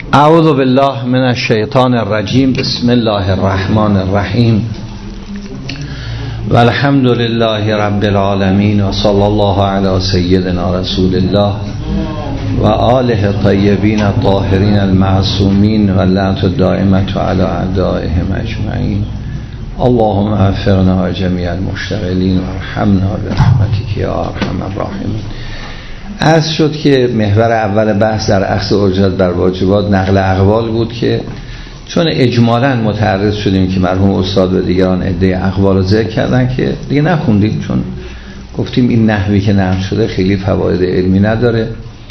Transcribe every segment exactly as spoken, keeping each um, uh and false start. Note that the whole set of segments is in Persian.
اعوذ بالله من الشیطان الرجیم. بسم الله الرحمن الرحیم و الحمد لله رب العالمین و صلی الله علی سیدنا رسول الله و آله الطیبین الطاهرین المعصومین و لعنت الدائمة علی اعدائهم اجمعین. اللهم اغفرنا جمیع المشتغلین و ارحمنا برحمتک یا ارحم الراحمین. عرض شد که محور اول بحث در اخذ اجرت بر واجبات نقل اقوال بود که چون اجمالاً متعرض شدیم که مرحوم استاد و دیگران عده اقوال رو ذکر کردن که دیگه نخوندیم، چون گفتیم این نحوی که نقل شده خیلی فواید علمی نداره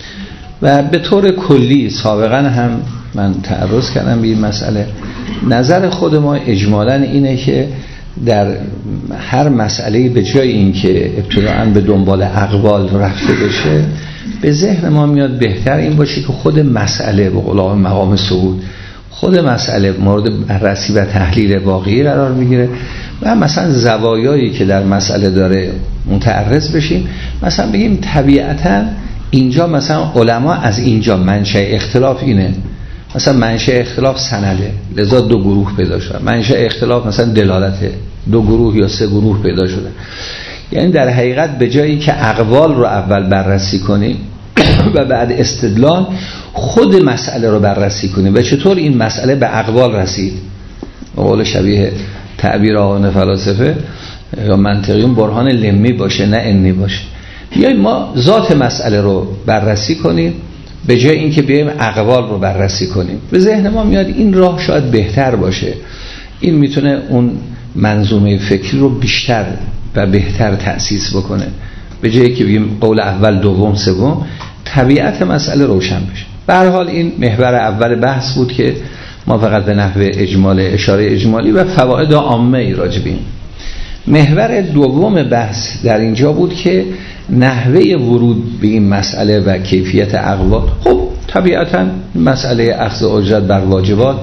و به طور کلی سابقاً هم من تعرض کردم به این مسئله. نظر خود ما اجمالاً اینه که در هر مسئله به جای این که ابتداءً به دنبال اقوال رفته بشه، به ذهن ما میاد بهتر این باشه که خود مسئله به قول مقام صعود خود مسئله مورد بررسی و تحلیل واقعی قرار میگیره و مثلا زوایایی که در مسئله داره متعرض بشیم. مثلا بگیم طبیعتاً اینجا مثلا علما از اینجا منشأ اختلاف اینه، مثلا منشأ اختلاف سنده، لذا دو گروه پیدا شده. منشأ اختلاف مثلا دلالته، دو گروه یا سه گروه پیدا شده. یعنی در حقیقت به جایی که اقوال رو اول بررسی کنیم و بعد استدلال خود مسئله رو بررسی کنیم و چطور این مسئله به اقوال رسید، به قول شبیه تعبیر آقایان فلاسفه یا منطقیون برهان لمی باشه نه انی باشه. بیاییم ما ذات مسئله رو بررسی کنیم به جای اینکه بیایم اقوال رو بررسی کنیم. به ذهن ما میاد این راه شاید بهتر باشه، این میتونه اون منظومه فکری رو بیشتر و بهتر تأسیس بکنه به جایی که بگیم قول اول دوم سوم، طبیعت مسئله روشن بشه. به هر حال این محور اول بحث بود که ما فقط به نحو اجمال اشاره اجمالی و فواید عامه ای راجع بیم. محور دوم بحث در اینجا بود که نحوه ورود به این مسئله و کیفیت اقوال. خب طبیعتاً مسئله اخذ اجرت بر واجبات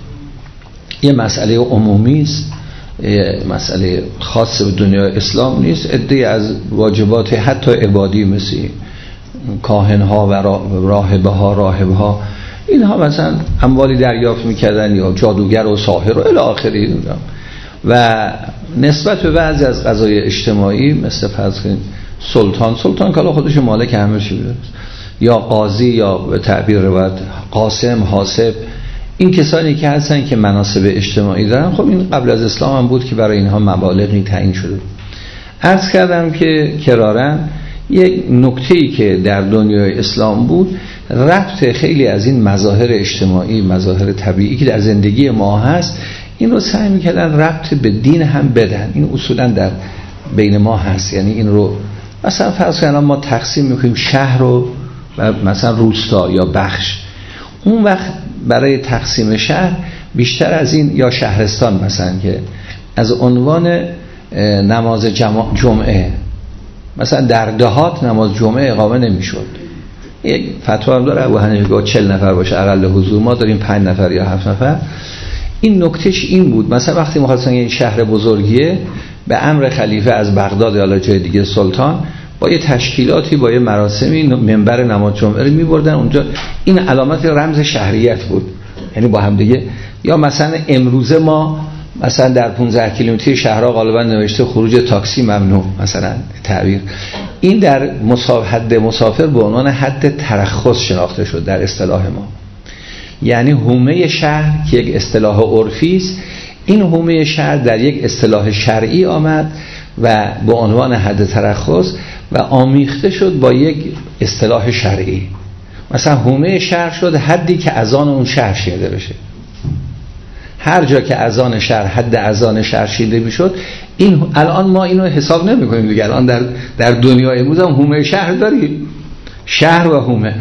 یه مسئله عمومی است، مسئله خاص به دنیای اسلام نیست. عده از واجبات حتی عبادی مثل کاهنها و راهبه ها راهبه ها اینها مثلا اموالی دریافت میکردن یا جادوگر و ساحر و الی آخری، و نسبت به بعضی از قضای اجتماعی مثل فرض کنید سلطان سلطان کالا خودش مالک همه چی بود، یا قاضی یا به تعبیر روایت قاسم حاسب، این کسانی که هستن که مناصب اجتماعی دارن. خب این قبل از اسلام هم بود که برای اینها مبالغی تعیین شده. عرض کردم که کرارن یک نکته‌ای که در دنیای اسلام بود، ربط خیلی از این مظاهر اجتماعی مظاهر طبیعی که در زندگی ما هست، این رو سعی می‌کردن ربط به دین هم بدن. این اصولا در بین ما هست. یعنی این رو مثلا فرض کنید ما تقسیم می‌کنیم شهر رو و مثلا روستا یا بخش. اون وقت برای تقسیم شهر بیشتر از این یا شهرستان مثلا که از عنوان نماز جمعه مثلا در دهات نماز جمعه اقامه نمی‌شد. یک فتوا هم داره ابو حنیفه گفت چهل نفر باشه اقل حضور، ما داریم پنج نفر یا هفت نفر. این نکتهش این بود مثلا وقتی می‌خواستن این شهر بزرگیه به امر خلیفه از بغداد یا جای دیگه سلطان با یه تشکیلاتی با یه مراسمی منبر نماز جمعه رو می‌بردن اونجا. این علامت رمز شهریت بود، یعنی با هم دیگه. یا مثلا امروزه ما مثلا در پانزده کیلومتری شهرها غالبا نوشته خروج تاکسی ممنوع مثلا تعبیر. این در حد مسافر به عنوان حد ترخص شناخته شد در اصطلاح ما. یعنی حومه شهر که یک اصطلاح عرفی است، این حومه شهر در یک اصطلاح شرعی آمد و به عنوان حد ترخص و آمیخته شد با یک اصطلاح شرعی. مثلا حومه شهر شد حدی که اذان اون شهر شنیده بشه. هر جا که اذان شهر حد اذان شهر شنیده میشد، این الان ما اینو حساب نمی‌کنیم دیگه. الان در در دنیای امروز هم حومه شهر داریم، شهر و حومه.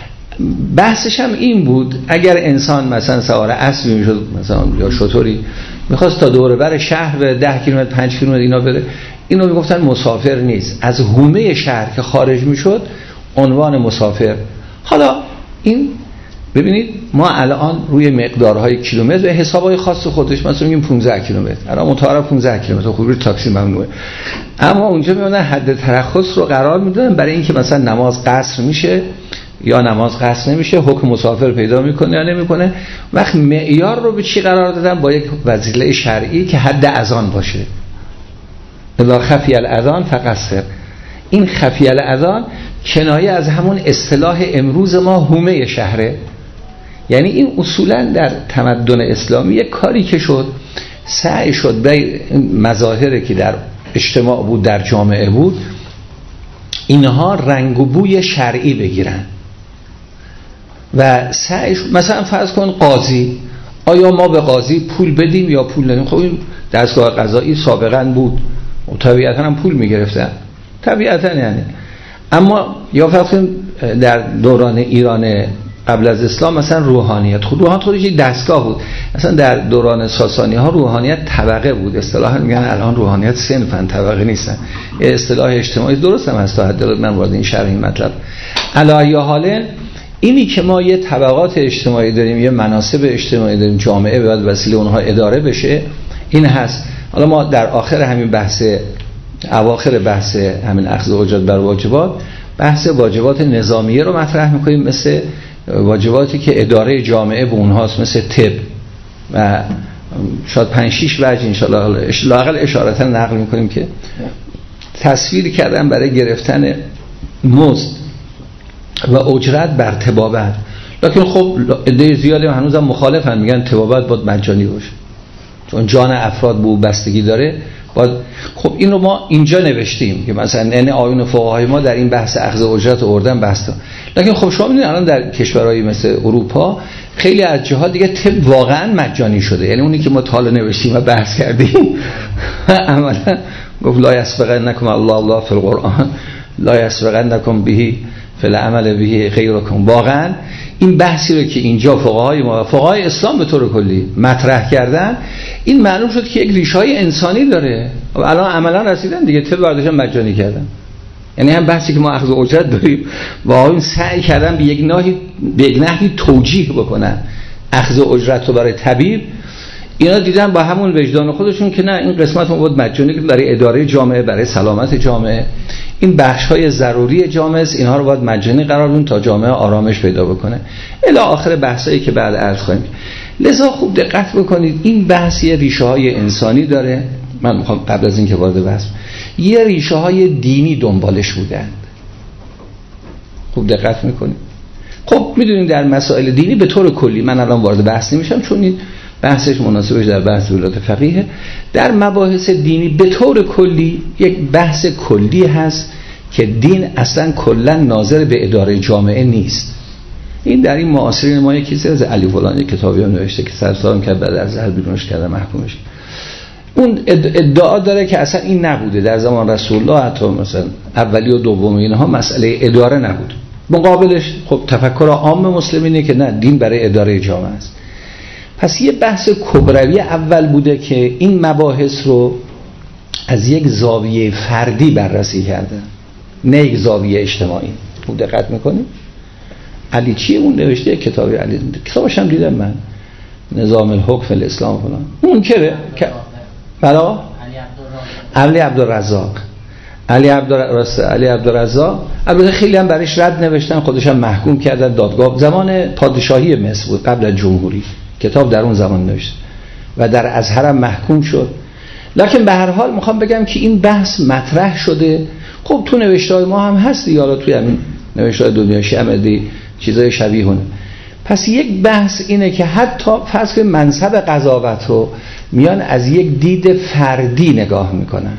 بحثش هم این بود اگر انسان مثلا سوار اسبی میشد مثلا یا شتری میخواست تا دور بر شهر به ده کیلومتر پنج کیلومتر اینا بره، اینو میگفتن مسافر نیست. از حومه شهر که خارج میشد عنوان مسافر. حالا این ببینید ما الان روی مقدارهای کیلومتر و حسابهای خاص خودش مثلا میگیم پانزده کیلومتر، الان متعارف پانزده کیلومتر خروج تاکسی ممنوعه. اما اونجا میونن حد ترخص رو قرار میدن برای اینکه مثلا نماز قصر میشه یا نماز قصر نمیشه، حکم مسافر پیدا میکنه یا نمیکنه. وقت معیار رو به چی قرار دادن؟ با یک وسیله شرعی که حد اذان باشه. اذا خفی الاذان فقصر. این خفی الاذان کنایه از همون اصطلاح امروز ما حومه شهره. یعنی این اصولا در تمدن اسلامی یک کاری که شد، سعی شد به مظاهری که در اجتماع بود، در جامعه بود، اینها رنگ و بوی شرعی بگیرن و سعی شد. مثلا فرض کن قاضی، آیا ما به قاضی پول بدیم یا پول ندیم؟ خب این دستگاه قضایی سابقا بود و طبیعتا هم پول میگرفتن طبیعتا، یعنی اما یا فرض کن در دوران ایران قبل از اسلام مثلا روحانیت، خود روحانیت خودش یک دستگاه بود. مثلا در دوران ساسانی ها روحانیت طبقه بود، اصطلاحا میگن الان روحانیت صنفن، طبقه نیستن. اصطلاح اجتماعی درست هم هست تا حد من وارد این شرح این مطلب. علی حال اینی که ما یه طبقات اجتماعی داریم، یه مناصب اجتماعی داریم، جامعه باید وسیله اونها اداره بشه، این هست. حالا ما در آخر همین بحث، اواخر بحث همین اخذ اجرت بر واجبات، بحث واجبات نظامیه رو مطرح میکنیم، مثل واجباتی که اداره جامعه به اونهاست، مثل طب و شاید پنج شش وجه انشاءالله لااقل اشارتا نقل میکنیم که تصویر کردن برای گرفتن مزد و اجرت بر طبابت. لکن خب عده زیادی هنوزم مخالفن، میگن طبابت باید مجانی باشه چون جان افراد به او بستگی داره. باید خب این رو ما اینجا نوشتیم که مثلا این آیون فقهای ما در این بحث اخذ اجرت آوردن بحث. لکن خب شما میدونید الان در کشورهای مثل اروپا خیلی از جهات دیگه طب واقعا مجانی شده. یعنی اونی که ما تا حالا نوشتیم و بحث کردیم عملا گفت لا یسبقنکم الله الله فی القرآن لا یسبقنکم به فی العمل به غیرکم. واقعا این بحثی رو که اینجا فقهای ما، فقهای اسلام به طور کلی مطرح کردن، این معلوم شد که یک ریشه‌های انسانی داره و الان عملا رسیدن دیگه، طب برداشتن مجانی کردن. یعنی هم بحثی که ما اخذ اجرت داریم و این سعی کردن به یک نحوی به یک نحوی توجیه بکنن اخذ اجرت رو برای طبیب، اینا دیدن با همون وجدان خودشون که نه، این قسمت ما بود مجانی برای اداره جامعه، برای سلامت جامعه، این بخش‌های ضروری جامعه است، اینها رو باید مجانی قرار بدیم تا جامعه آرامش پیدا بکنه. الی آخر بحثایی که بعد عرض خواهیم. لذا خوب دقت بکنید، این بحث یه ریشه‌های انسانی داره. من میخوام قبل از این که وارد بحث، یه ریشه‌های دینی دنبالش بودند. خوب دقت میکنید. خب میدونید در مسائل دینی به طور کلی، من الان وارد بحث نمیشم چون این بحثش مناسبش در بحث ولایت فقیه، در مباحث دینی به طور کلی یک بحث کلی هست که دین اصلا کلا ناظر به اداره جامعه نیست. این در این معاصرین ما یکی از علی فلانی کتابی هم نوشته که سرسام کرد بعد از زهر بیرونش کرده محکومش. اون ادعا داره که اصلا این نبوده در زمان رسول الله، حتی مثلا اولی و دومی اینها مسئله اداره نبود. مقابلش خب تفکر عام مسلمینه که نه، دین برای اداره جامعه است. پس یه بحث کبروی اول بوده که این مباحث رو از یک زاویه فردی بررسی کرده، نه یک زاویه اجتماعی. خوب دقت میکنید. علی چیه اون نوشته کتابی علی، کتابش هم دیدم من، نظام الحکم فی الاسلام فلان، اون که بلا علی عبدالرزاق علی عبدالرزاق علی عبدالرزاق البته خیلی هم برایش رد نوشتن، خودش هم محکوم کردن دادگاه، زمان پادشاهی مصر بود قبل از جمهوری، کتاب در اون زمان نوشت و در ازهر هم محکوم شد. لکن به هر حال میخوام بگم که این بحث مطرح شده. خب تو نوشته‌های ما هم هست یا حالا توی همین نوشته‌های دنیا شمدی چیزای شبیه اونه. پس یک بحث اینه که حتی فرض کنید منصب قضاوت رو میان از یک دید فردی نگاه میکنند،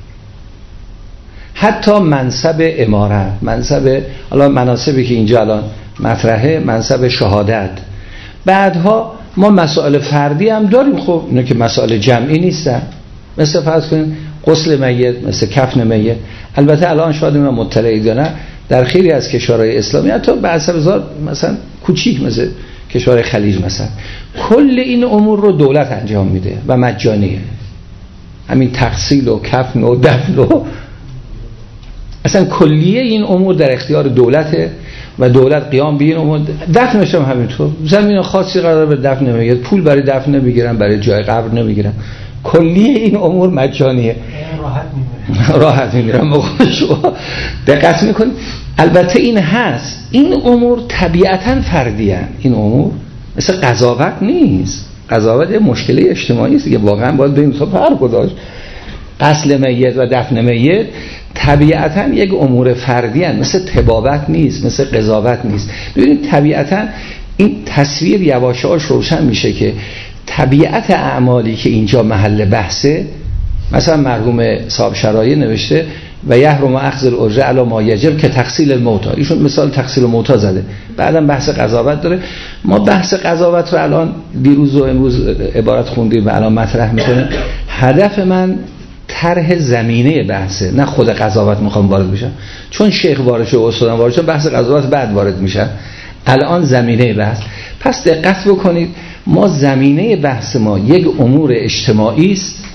حتی منصب امارت، منصب حالا مناصبی که اینجا الان مطرحه، منصب شهادت، بعدها ما مسائل فردی هم داریم. خب اینا که مسائل جمعی نیستن، مثل فرض کنید غسل میت، مثل کفن میت. البته الان شاید ما مطلعی نه، در خیلی از کشورهای اسلامی حتی به حسب زار مثلا کوچیک مثل کشور خلیج مثلا کل این امور رو دولت انجام میده و مجانیه. همین تغسیل و کفن و دفن و اصلا کلیه این امور در اختیار دولته و دولت قیام به این امور. دفنش هم همینطور، زمین خاصی قرار به دفن نمیگیرن، پول برای دفن نمیگیرن، برای جای قبر نمیگیرن، کلیه این امور مجانیه. راحت میمیره راحت میمیرم بخون شما دقت میکنید. البته این هست، این امور طبیعتا فردی هن. این امور مثل قضاوت نیست. قضاوت یه مشکل اجتماعی است که واقعا باید بریم تو فرق گذاشت. غسل میت و دفن میت طبیعتا یک امور فردی هن. مثل طبابت نیست، مثل قضاوت نیست. ببینید طبیعتا این تصویر یواشاش روشن میشه که طبیعت اعمالی که اینجا محل بحثه، مثلا مرحوم صاحب شرایع نوشته و یحرم اخذ الاجره علی ما یجب که تغسیل الموتى. ایشون مثال تغسیل موتى زده، بعدم بحث قضاوت داره. ما بحث قضاوت رو الان دیروز و امروز عبارت خوندیم و الان مطرح میکنیم. هدف من طرح زمینه بحثه، نه خود قضاوت میخوام وارد بشم، چون شیخ وارد شد و استادم وارد شد بحث قضاوت بعد وارد میشن. الان زمینه بحث. پس دقت بکنید، ما زمینه بحث ما یک امور اجتماعی است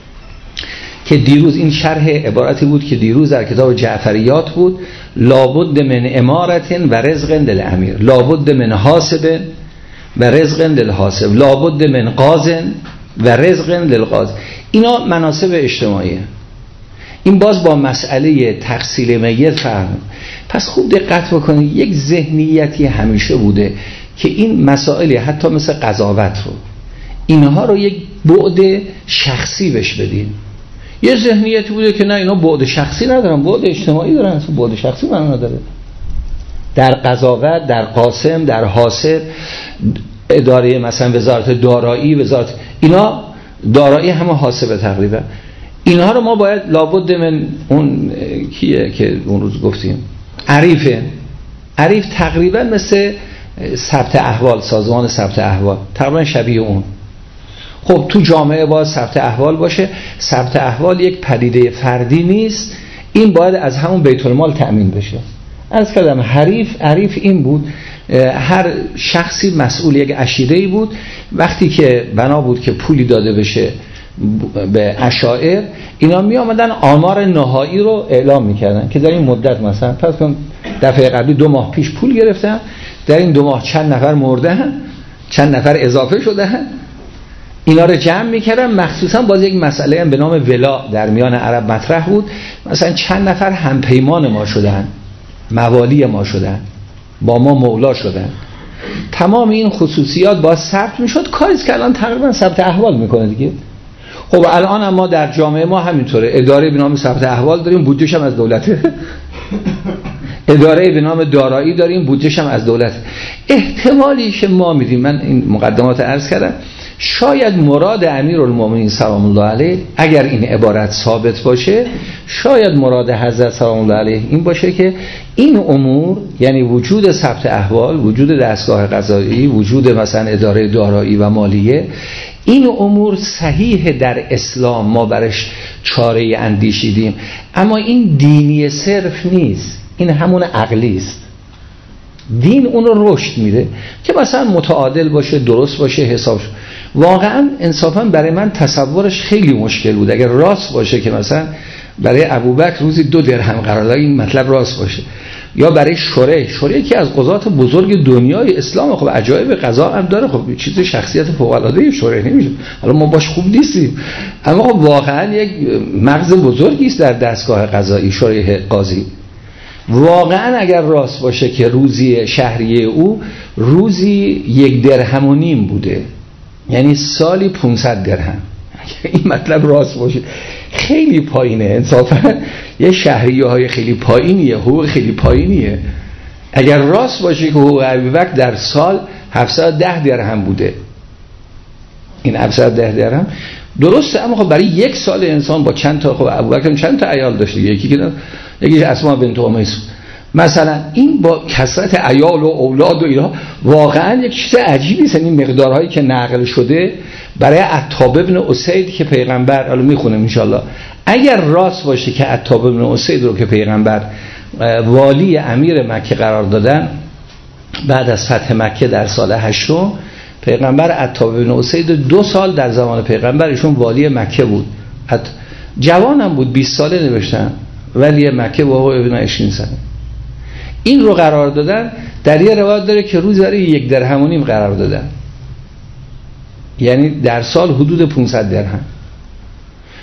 که دیروز این شرح عبارتی بود که دیروز در کتاب جعفریات بود. لابد من امارت و رزق للامیر، لابد من حاسب و رزق للحاسب، لابد من قاض و رزق للقاض. اینا مناسب اجتماعیه. این باز با مسئله تغسیل میت فرق. پس خوب دقت بکنید، یک ذهنیتی همیشه بوده که این مسائل حتی مثل قضاوت رو، اینها رو یک بعد شخصی بهش بدیم. یه ذهنیتی بوده که نه اینا بعد شخصی ندارن، بعد اجتماعی دارن. اصلا بعد شخصی معنا نداره. در قضاوت، در قاسم، در حاسب، اداره مثلا وزارت دارایی، وزارت اینا دارایی همه حاسبه تقریبا. اینها رو ما باید لابد من اون کیه که اون روز گفتیم عریفه. عریف تقریبا مثل ثبت احوال، سازمان ثبت احوال، تقریبا شبیه اون. خب تو جامعه باید ثبت احوال باشه. ثبت احوال یک پدیده فردی نیست، این باید از همون بیت المال تأمین بشه. از کلام حریف، عریف این بود هر شخصی مسئول یک عشیره‌ای بود. وقتی که بنا بود که پولی داده بشه به عشائر، اینا می آمدن آمار نهایی رو اعلام میکردن که در این مدت مثلا پس کن دفعه قبلی دو ماه پیش پول گرفتن، در این دو ماه چند نفر مردن، چند نفر اضافه شدن. اینا رو جمع میکردن. مخصوصا باز یک مسئله هم به نام ولا در میان عرب مطرح بود، مثلا چند نفر همپیمان ما شدن، موالی ما شدن، با ما مولا شدن. تمام این خصوصیات باز ثبت میشد. کاریست که الان تقریبا ثبت احوال میکنه دیگه. خب الان هم ما در جامعه ما همینطوره، اداره به نام ثبت احوال داریم، بودجهش هم از دولته. اداره به نام دارایی داریم، بودجهش هم از دولته. احتمالی که ما میدیم، من این مقدمات عرض کردم، شاید مراد امیرالمومنین سلام الله علیه اگر این عبارت ثابت باشه، شاید مراد حضرت سلام الله علیه این باشه که این امور، یعنی وجود ثبت احوال، وجود دستگاه قضایی، وجود مثلا اداره دارایی و مالیه، این امور صحیح در اسلام ما برش چاره اندیشیدیم، اما این دینی صرف نیست، این همون عقلی است. دین اون رو رشد میده که مثلا متعادل باشه، درست باشه، حساب شد. واقعا انصافا برای من تصورش خیلی مشکل بود اگر راست باشه که مثلا برای ابوبکر روزی دو درهم قرار داد، این مطلب راست باشه، یا برای شورای شورای که از قضات بزرگ دنیای اسلام. خب عجایب قضا هم داره، خب چیز شخصیت فوق العاده شورای نمیشه، حالا ما باش خوب نیستیم، اما خب واقعا یک مغز بزرگی است در دستگاه قضایی شورای قاضی. واقعا اگر راست باشه که روزی شهریه او روزی یک درهم و نیم بوده، یعنی سالی پانصد درهم، این مطلب راست باشه خیلی پایینه. انصافا یه شهریه های خیلی پایینیه، حقوق خیلی پایینیه. اگر راست باشه که حقوق ابوبکر در سال هفتصد و ده درهم بوده، این هفتصد و ده درهم درسته، اما خب برای یک سال انسان با چند تا، خب ابوبکر چند تا عیال داشته، یکی که یکی اسما بنت امیس مثلا، این با کثرت عیال و اولاد و اینا واقعا یک چیز عجیبی است. این مقدارهایی که نقل شده برای عتاب ابن اسید که پیغمبر، حالا میخونم ان شاءالله، اگر راست باشه که عتاب ابن اسید رو که پیغمبر والی امیر مکه قرار دادن بعد از فتح مکه در سال هشتم، پیغمبر عتاب ابن اسید دو سال در زمان پیغمبر ایشون والی مکه بود، جوان هم بود، بیست ساله نوشتن ولی مکه و هو ابن عشرین سنه. این رو قرار دادن. در یه روایت داره که روز برای یک درهم و نیم قرار دادن، یعنی در سال حدود پانصد درهم.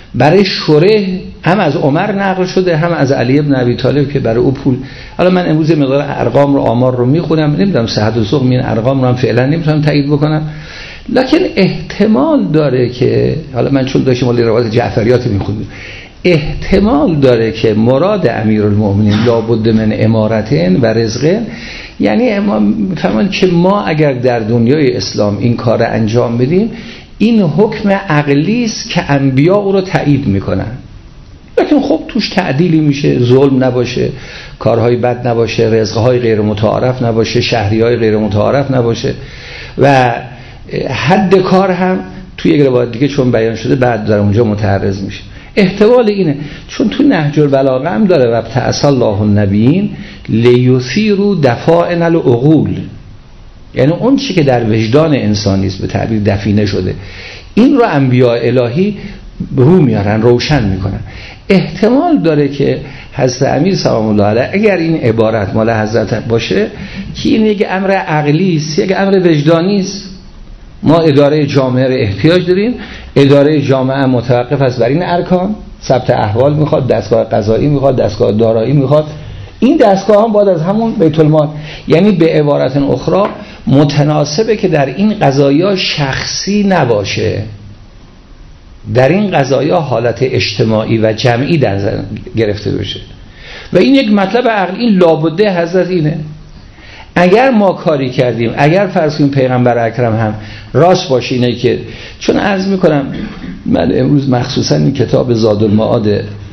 برای شره هم از عمر نقل شده هم از علی ابن ابی طالب که برای او پول. حالا من امروز مقدار ارقام رو آمار رو میخونم، نمیدونم صحت و سقم این ارقام رو هم فعلا نمیتونم تایید بکنم، لکن احتمال داره که، حالا من چون داشتم ولی روایت جعفریات میخونم، احتمال داره که مراد امیرالمؤمنین لابد من امارتن و رزقن، یعنی ما میفهمن که ما اگر در دنیای اسلام این کار انجام بدیم این حکم عقلی است که انبیا او رو تایید میکنن، لکن خب توش تعدیلی میشه، ظلم نباشه، کارهای بد نباشه، رزقهای غیر متعارف نباشه، شهریهای غیر متعارف نباشه و حد کار هم توی یک روایت دیگه چون بیان شده بعد در اونجا متعرض میشه. احتمال اینه، چون تو نهج البلاغه هم داره و بعث الله النبیین لیثیروا دفائن العقول، یعنی اون چی که در وجدان انسانی است به تعبیر دفینه شده این رو انبیاء الهی رو میارن، روشن میکنن. احتمال داره که حضرت امیر سلام الله علیه اگر این عبارت مال حضرت باشه که این یک امر عقلی است، یک امر وجدانی است. ما اداره جامعه رو احتیاج داریم، اداره جامعه متوقف است بر این ارکان، ثبت احوال میخواد، دستگاه قضایی میخواد، دستگاه دارایی میخواد، این دستگاه هم باید از همون بیت المال، یعنی به عبارت اخرى متناسبه که در این قضایا شخصی نباشه، در این قضایا حالت اجتماعی و جمعی در گرفته بشه و این یک مطلب عقلی. این لابده حضرت اینه. اگر ما کاری کردیم، اگر فرض کنیم پیغمبر اکرم هم راست باشه اینه که، چون عرض میکنم من امروز مخصوصا این کتاب زادالمعاد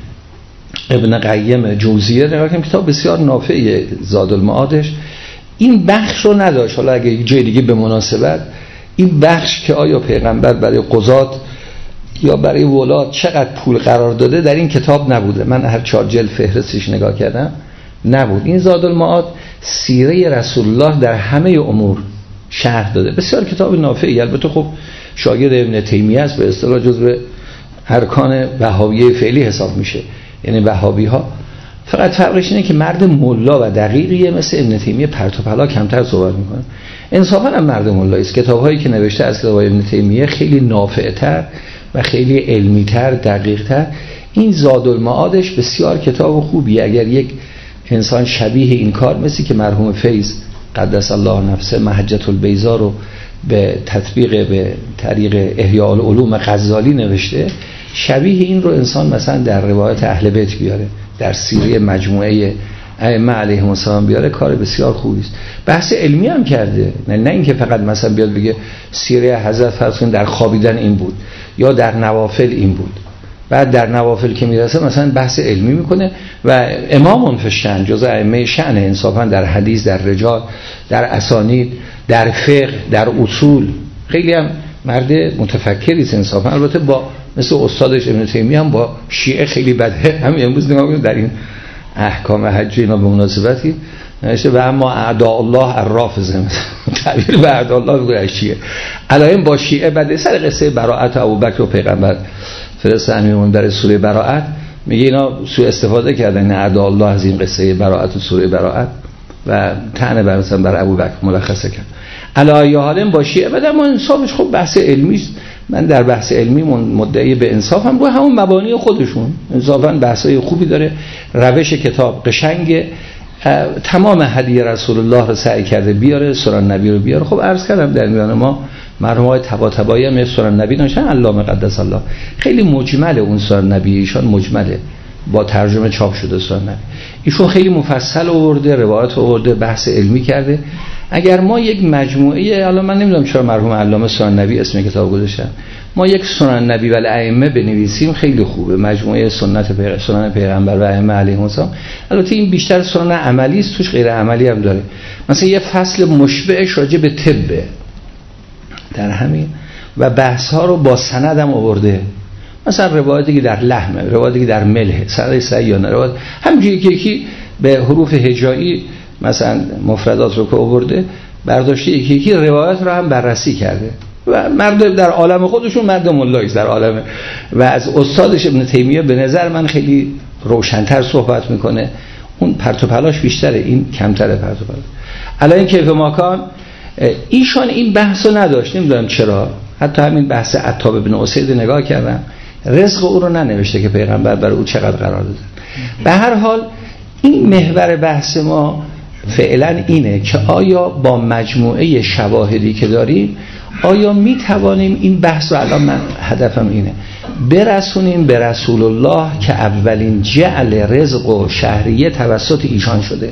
ابن قیم جوزیه نگاه کنم، کتاب بسیار نافعه زادالمعادش، این بخش رو نداشت. حالا اگه یک جای دیگه به مناسبت این بخش که آیا پیغمبر برای قضات یا برای ولات چقدر پول قرار داده در این کتاب نبوده. من هر چهار جلد فهرستش نگاه کردم نبود. این زادالمعاد سیره رسول الله در همه امور شرح داده، بسیار کتاب نافعی. البته خب شاگرد ابن تیمیه است، به اصطلاح جزو ارکان وهابیه فعلی حساب میشه، یعنی وهابی ها. فقط فرقش اینه که مرد ملا و دقیقیه، مثل ابن تیمیه پرت و پلا کمتر صحبت میکنه. انصافا هم مرد ملایی است. کتاب‌هایی که نوشته از کتاب ابن تیمیه خیلی نافع‌تر و خیلی علمی‌تر، دقیق‌تر. این زادالمعادش بسیار کتاب خوبیه. اگر یک انسان شبیه این کار، مثل که مرحوم فیض قدس الله نفسه محجة البیضا رو به تطبیق به طریق احیاء العلوم غزالی نوشته، شبیه این رو انسان مثلا در روایت اهل بیت بیاره، در سیره مجموعه ائمه علیهم السلام بیاره، کار بسیار خوبی است. بحث علمی هم کرده، نه نه اینکه فقط مثلا بیاد بگه سیره حضرت فرض کن در خوابیدن این بود یا در نوافل این بود، بعد در نوافل که میرسه مثلا بحث علمی میکنه. و امام فی الشأن جز ائمه شأن انصافا در حدیث، در رجال، در اسانید، در فقه، در اصول، خیلی هم مرد متفکری است انصافا. البته با مثل استادش ابن تیمیه هم با شیعه خیلی بده. هم امروز نگاه در این احکام حج اینا به مناسبتی نوشته و اما اعداء الله الرافضه، تعبیر به اعداء الله بگه شیعه علایم با شیعه بده. سر قصه براءت ابوبکر و پیغمبر فرست امیرمون در سوره براءت میگه اینا سوء استفاده کردن اعداء الله از این قصه براءت و سوره براءت و طعن بر مثلا بر ابوبکر ملخصه کرد. علایه حالم با شیعه بده، اما انصافش خب بحث علمی است. من در بحث علمی مدعی به انصاف هم رو همون مبانی خودشون انصافا بحثای خوبی داره. روش کتاب قشنگه، تمام هدی رسول الله رو سعی کرده بیاره، سنن نبی رو بیاره. خب عرض کردم در میان ما مرحوم های طباطبایی هم سنن نبی نوشتن، علامه قدس الله، خیلی مجمله اون سنن نبی ایشان، مجمله با ترجمه چاپ شده سنن نبی. ایشون خیلی مفصل آورده، روایت آورده، بحث علمی کرده. اگر ما یک مجموعه، حالا من نمیدونم چرا مرحوم علامه سنن نبی اسم کتاب گذاشتن، ما یک سنن نبی و ائمه بنویسیم خیلی خوبه. مجموعه سنت پیغ... سنن پیغمبر و ائمه علیهم السلام. البته این بیشتر سنن عملی است، توش غیر عملی هم داره. مثلا یه فصل مشبعش راجع به طب در همین و بحث ها رو با سند هم آورده. مثلا روایتی که در لحمه، روایتی که در ملح، سند صحیح یا نه، روایت همینجوری که یکی به حروف هجایی مثلا مفردات رو که آورده، برداشته یکی یکی روایت رو هم بررسی کرده و مرد در عالم خودشون مرد ملایی است در عالم. و از استادش ابن تیمیه به نظر من خیلی روشن‌تر صحبت میکنه. اون پرت و پلاش بیشتره، این کمتره پرت و پلاش. الان کیف ماکان ایشان این بحثو نداشت، نمیدونم چرا. حتی همین بحث عتاب بن اسید نگاه کردم، رزق او رو ننوشته که پیغمبر برای او چقدر قرار داده. به هر حال این محور بحث ما فعلا اینه که آیا با مجموعه شواهدی که داریم آیا می توانیم این بحث رو، الان من هدفم اینه، برسونیم به رسول الله که اولین جعل رزق و شهریه توسط ایشان شده.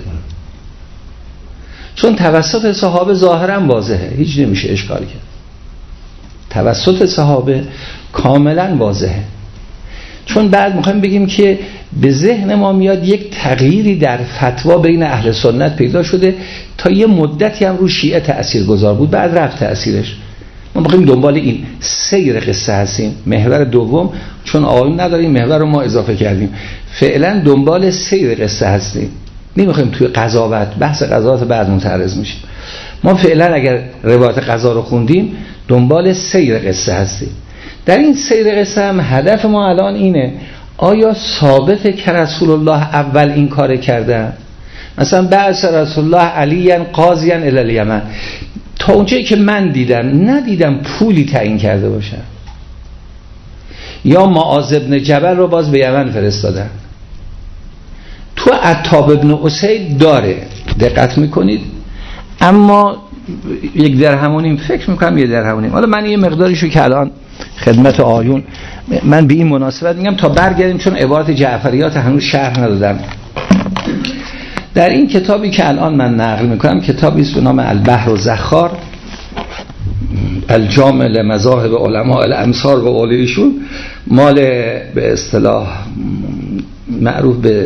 چون توسط صحابه ظاهرا واضحه، هیچ نمیشه اشکال کرد، توسط صحابه کاملا واضحه. چون بعد میخوایم بگیم که به ذهن ما میاد یک تغییری در فتوا بین اهل سنت پیدا شده، تا یه مدتی هم رو شیعه تأثیر گذار بود، بعد رفت تأثیرش. ما میخوایم دنبال این سیر قصه هستیم. محور دوم چون آقایون نداریم، محور رو ما اضافه کردیم، فعلا دنبال سیر قصه هستیم، نمیخوایم توی قضاوت، بحث قضاوت بعد متعرض میشیم. ما فعلا اگر روایت قضا رو خوندیم دنبال سیر قصه هستیم. در این سیر قصه هم هدف ما الان اینه آیا ثابته که رسول الله اول این کار کردن؟ مثلا بعث رسول الله علی قاضیا الی الیمن، تا اونجایی که من دیدم ندیدم پولی تعیین کرده باشن. یا معاذ بن جبل رو باز به یمن فرستادن. تو عتاب بن اسید داره، دقت میکنید، اما یک درهمونیم فکر میکنم، یه درهمونیم. حالا من یه مقداریشو که الان خدمت آیون من به این مناسبت میگم تا برگردیم، چون عبارت جعفریات هنوز شرح ندادم. در این کتابی که الان من نقل میکنم، کتابی است به نام البحر و زخار، الجامع لمذاهب علماء الامصار و اولیشون، مال به اصطلاح معروف به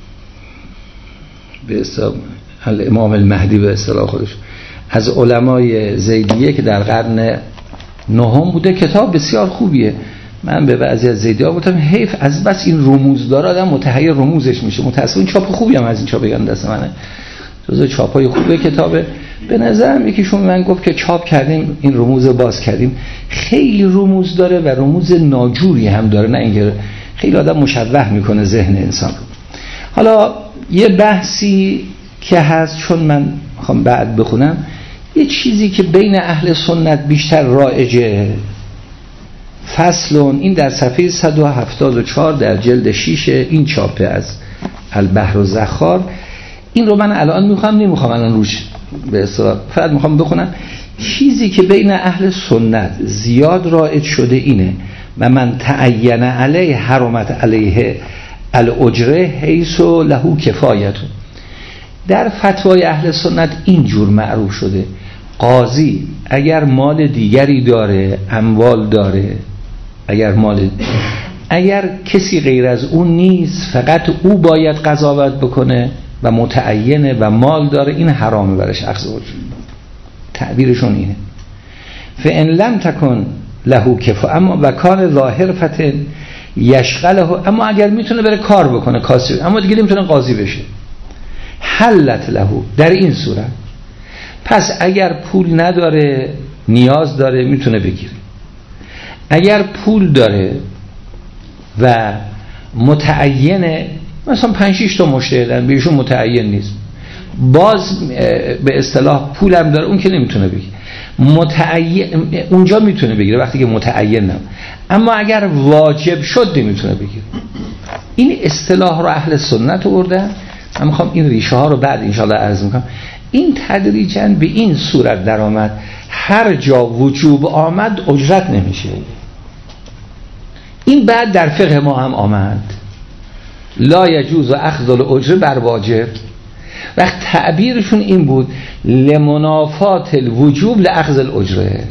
به اصطلاح الامام المهدی به اصطلاح خودش، از علمای زیدیه که در قرن نهم بوده. کتاب بسیار خوبیه. من به بعضی از زیدی‌ها گفتم حیف از بس این رموز داره آدم متحیر رموزش میشه. متأسفانه چاپ خوبی هم از این چاپ بگم دست منه، جزو چاپای خوبه کتابه. به نظرم یکیشون من گفت که چاپ کردیم این رموز باز کردیم، خیلی رموز داره و رموز ناجوری هم داره، نه اینکه خیلی آدم مشوه میکنه ذهن انسان رو. حالا یه بحثی که هست، چون من میخوام بعد بخونم، یه چیزی که بین اهل سنت بیشتر رایجه، فصلون، این در صفحه صد و هفتاد و چهار در جلد شش این چاپه از البحر و زخار. این رو من الان میخوام نمیخوام الان روش به اصطلاح فقط میخوام بخونم. چیزی که بین اهل سنت زیاد رایج شده اینه و من تعین علیه حرمت علیه الاجره حیث له کفایت. در فتوای اهل سنت اینجور معروف شده قاضی اگر مال دیگری داره، اموال داره، اگر مال اگر کسی غیر از اون نیست، فقط او باید قضاوت بکنه و متعینه و مال داره، این حرامه برش اخذ اجره. تعبیرشون اینه. فان لم تکن له کفا، اما و کان ظاهر فتن یشغله، اما اگر میتونه بره کار بکنه کاسب، اما دیگه نمیتونه قاضی بشه، حلت له، در این صورت پس اگر پول نداره نیاز داره میتونه بگیره، اگر پول داره و متعینه، مثلا پنج شش تا مشتری دارن بهشون متعین نیست، باز به اصطلاح پولم داره، اون که نمیتونه بگیره، متعین اونجا میتونه بگیره وقتی که متعین نم، اما اگر واجب شد نمیتونه بگیره. این اصطلاح رو اهل سنت آوردن. من میخوام این ریشه ها رو بعد انشاءالله عرض میکنم. این تدریجاً به این صورت در آمد هر جا وجوب آمد اجرت نمیشه. این بعد در فقه ما هم آمد لا یجوز اخذ الاجره بر واجب، وقت تعبیرشون این بود لمنافات الوجوب لاخذ الاجره.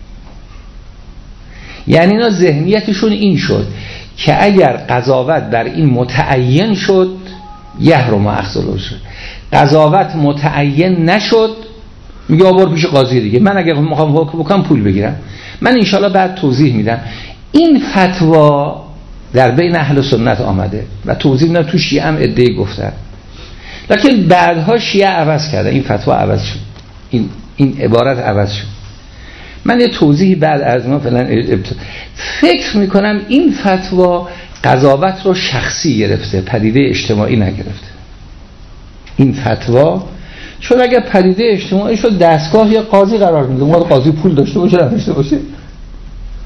یعنی اینا ذهنیتشون این شد که اگر قضاوت بر این متعین شد یحرم اخذ الاجره، قضاوت متعین نشد میگه آبار پیش قاضی دیگه، من اگر میخوام حکم بکنم پول بگیرم. من انشالله بعد توضیح میدم. این فتوا در بین اهل سنت آمده و توضیح میدم تو شیعه هم ادعی گفتن، لکن بعدها شیعه عوض کرده، این فتوا عوض شد، این این عبارت عوض شد. من یه توضیحی بعد از ما فعلا فکر میکنم این فتوا قضاوت رو شخصی گرفته، پدیده اجتماعی نگرفته. این فتوا چون اگر پدیده اجتماعی شد دستگاه یا قاضی قرار میده، اون قاضی پول داشته باشه نداشته باشه،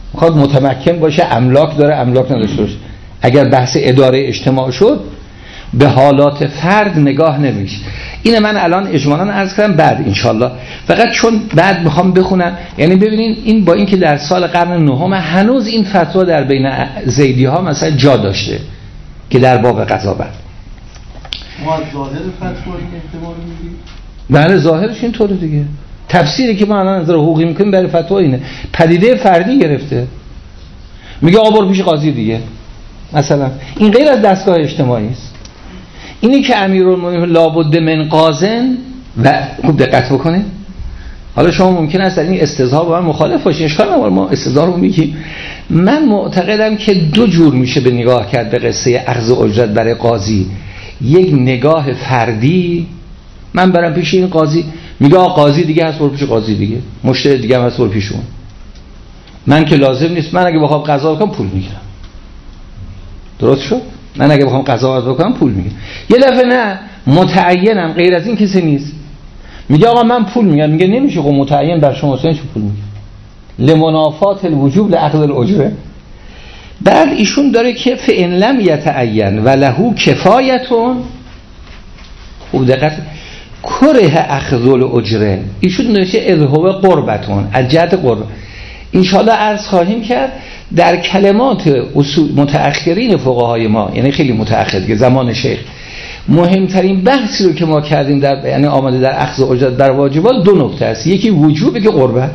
میخواد متمکن باشه، املاک داره املاک نداشته باشه. اگر بحث اداره اجتماع شد به حالات فرد نگاه نمیشه. اینه من الان اجمالاً عرض کردم، بعد انشالله فقط چون بعد میخوام بخونم. یعنی ببینین این با اینکه در سال قرن نهم هنوز این فتوا در بین زیدی ها مثلا جا داشته که در باب قضاوت ما از ظاهر فتوا این احتمال میدیم. بله ظاهرش اینطوره دیگه. تفسیری که ما الان نظر حقوقی میکنیم برای فتوا اینه، پدیده فردی گرفته، میگه آقا برو پیش قاضی دیگه مثلا. این غیر از دستگاه اجتماعی است. اینی که امیرالمومنین لابد من قاضن و خوب دقت بکنید. حالا شما ممکن است در این استظهار با من مخالف باشید، اشکال نداره، ما استظهار رو میگیم. من معتقدم که دو جور میشه به نگاه کرد به قصه اخذ اجرت برای قاضی. یک نگاه فردی، من برم پیش این قاضی، میگه آقا قاضی دیگه هست برو پیش قاضی دیگه، مشتری دیگه هم هست برو پیش اون، من که لازم نیست، من اگه بخوام قضا بکنم پول میگیرم. درست شد؟ من اگه بخوام قضاوت بکنم پول میگیرم. یه دفعه نه، متعینم، غیر از این کسی نیست، میگه آقا من پول میگم. میگه نمیشه، خب متعین بر شما چه پول میگه؟ لمنافات الوجوب لاخذ الاجره. بعد ایشون داره که فإن لم یتعین و له کفایتون، خوب دقت، کره اخذ الاجره. ایشون نوشته اذ هو قربتون، از جهت قرب. انشاءالله عرض خواهیم کرد در کلمات اصول متأخرین فقهای ما، یعنی خیلی متأخر که زمان شیخ، مهمترین بحثی رو که ما کردیم در یعنی آمده در اخذ اجرت بر واجبات دو نکته است. یکی وجوبه که قربت.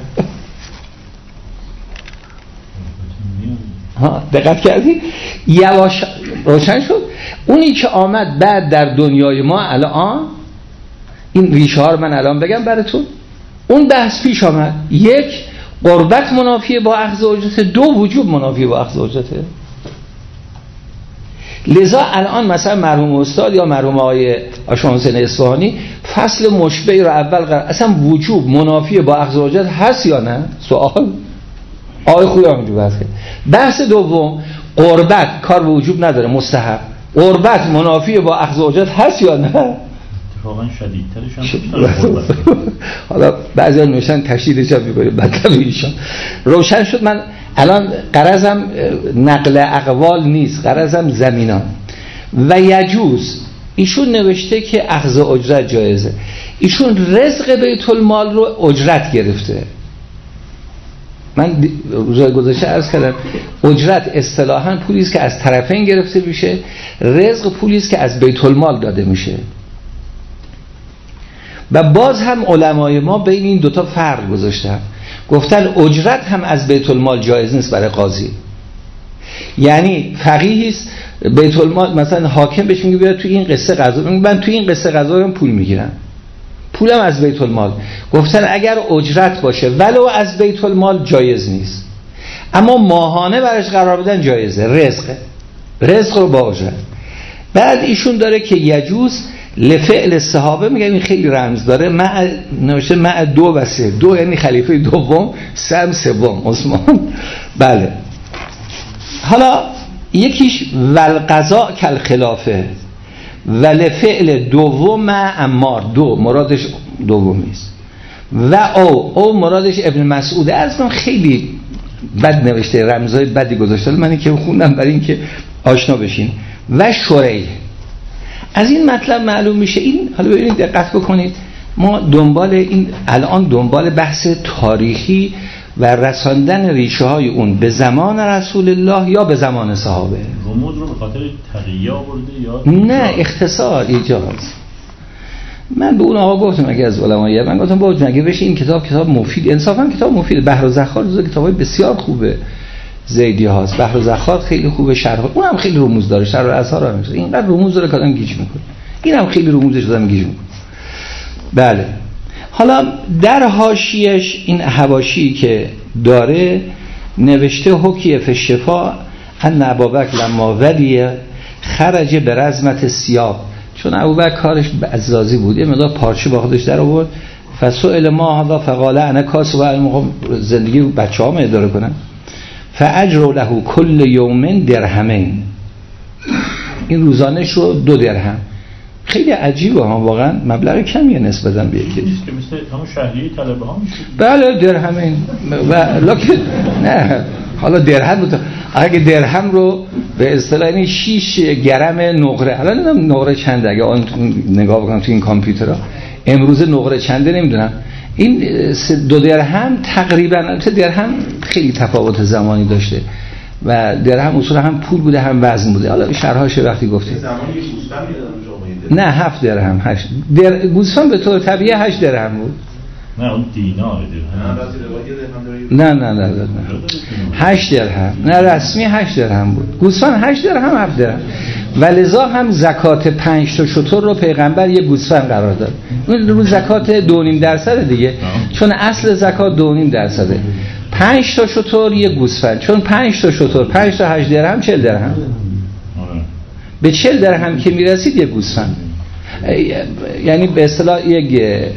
ها دقت کردی؟ یواش روشن شد. اونی که آمد بعد در دنیای ما الان، این ریشه ها رو من الان بگم براتون. اون بحث پیش آمد، یک قربت منافیه با اخذ اجرت، دو وجوب منافیه با اخذ اجرته. لذا الان مثلا مرحوم استاد یا مرحوم آقای آشان حسین اصفهانی فصل مشبه رو اول قرار، اصلا وجوب منافیه با اخذ اجرت هست یا نه؟ سوال آقای خویی همینجور بحث کرد. بحث دوم قربت کار به وجوب نداره، مستحب. قربت منافیه با اخذ اجرت هست یا نه؟ اتفاقا شدیدترش هم حالا بعضی نوشتن تشدیدش هم می‌کنیم بعد ایشان روشن شد. من الان غرضم نقل اقوال نیست، غرضم زمینان. و یجوز، ایشون نوشته که اخذ اجرت جایزه. ایشون رزق بیت المال رو اجرت گرفته. من روزهای گذشته عرض کردم اجرت اصطلاحاً پولی است که از طرفین گرفته میشه، رزق پولی است که از بیت المال داده میشه. و باز هم علمای ما بین این دوتا فرق گذاشتن، گفتن اجرت هم از بیت المال جایز نیست برای قاضی. یعنی فقیهی است بیت المال مثلا حاکم بهش میگه بیا تو این قصه قضا، من تو این قصه قضا رو پول میگیرم، پولم از بیت المال. گفتن اگر اجرت باشه ولو از بیت المال جایز نیست، اما ماهانه براش قرار بدن جایزه، رزقه، رزق رو با اجرت. بعد ایشون داره که یجوز لفعل صحابه، میگم این خیلی رمز داره، مع نوشته مع دو و سه، دو یعنی خلیفه دوم، سه هم سوم عثمان. بله حالا یکیش والقضاء کل خلافه و لفعل دوم مع عمار، دو مرادش دومی است، و او او مرادش ابن مسعود. از من خیلی بد نوشته، رمزهای بدی گذاشته، من این که خوندم برای این که آشنا بشین. و شریح. از این مطلب معلوم میشه این، حالا ببینید دقت بکنید، ما دنبال این الان دنبال بحث تاریخی و رساندن ریشه های اون به زمان رسول الله یا به زمان صحابه. رموز رو به خاطر تقیه آورده یا نه اختصار ایجاز. من به اون آقا گفتم اگه از علمای من گفتم با اگه بشه این کتاب کتاب مفید، انصافا کتاب مفید. بحر و زخار جزو کتابای بسیار خوبه زیدی هاست. بحر و زخار خیلی خوبه، شرح اون هم خیلی رموز داره، شرح الاسرار هم اینقدر رموز داره که آدم گیج میکنه، این هم خیلی رموزش آدم گیج میکنه. بله حالا در حاشیه‌اش این حواشی که داره نوشته حکی فی الشفا ان ابوبکر لما ولی خرج به رزمت سیاب، چون ابوبکر کارش عزازی بود، یه مقدار پارچه با خودش در آورد. فسئل ما هذا فقال انا کاسب، زندگی بچه‌هام اداره کنم. فاجر له کل یوم درهمین، این روزانش رو دو درهم. خیلی عجیبه ها، واقعا مبلغ کمیه نسبتاً به یکی. که مثل همون شهریه طلبه ها میشه. بله درهمین و لکن نه حالا درهم بود، اگه درهم رو به اصطلاح یعنی شش گرم نقره، حالا نمیدونم نقره چنده، اگه آن نگاه بکنم تو این کامپیوترها امروز نقره چنده نمیدونم. این دو درهم تقریبا، البته درهم خیلی تفاوت زمانی داشته و درهم اصولا هم پول بوده هم وزن بوده. حالا شرحاش وقتی گفتیم زمانی گوسفند میدادن نه هفت درهم، هشت در گوسفند به طور طبیعی هشت درهم بود. نه اون دینار نه نه نه نه هشت درهم، نه رسمی هشت درهم بود. گوسفند هشت درهم، هفت درهم. ولذا هم زکات پنج تا شتر رو پیغمبر یک گوسفند قرار داد. اون رو زکات دو و نیم درصد دیگه، چون اصل زکات دو و نیم درصده. پنج تا شتر یک گوسفند، چون پنج تا شتر پنج تا هشت درهم چهل درهم. به چهل درهم که میرسید یک گوسفند، یعنی به اصطلاح یک